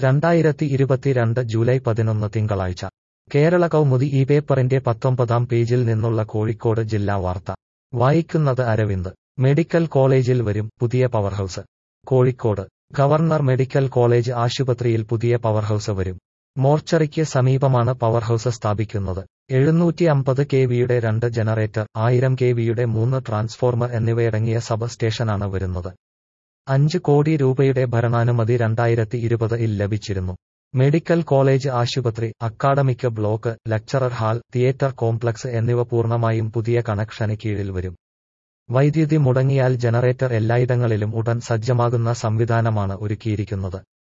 2022 July 11 തിങ്കളാഴ്ച കേരള കൗമുദി ഈ പേപ്പറിന്റെ 19-ാം പേജിൽ നിന്നുള്ള കോഴിക്കോട് ജില്ലാ വാർത്ത വായിക്കുന്നത് അരവിന്ദ്. മെഡിക്കൽ കോളേജിൽ വരും പുതിയ powerhouse. Kozhikode government medical college ആശുപത്രിയിൽ പുതിയ പവർഹൌസ് വരും. മോർച്ചറിക്ക് സമീപമാണ് പവർഹൌസ് സ്ഥാപിക്കുന്നത്. 750 kVയുടെ 2 ജനറേറ്റർ, 1000 kVയുടെ 3 ട്രാൻസ്ഫോർമർ എന്നിവയടങ്ങിയ സബ് സ്റ്റേഷനാണ് വരുന്നത്. 5 കോടി രൂപയുടെ ഭരണാനുമതി 2020-ൽ ലഭിച്ചിരുന്നു. മെഡിക്കൽ കോളേജ് ആശുപത്രി, academic block, lecturer hall, theatre complex എന്നിവ പൂർണ്ണമായും പുതിയ കണക്ഷന് കീഴിൽ വരും. വൈദ്യുതി മുടങ്ങിയാൽ ജനറേറ്റർ എല്ലായിടങ്ങളിലും ഉടൻ സജ്ജമാകുന്ന സംവിധാനമാണ് ഒരുക്കിയിരിക്കുന്നത്.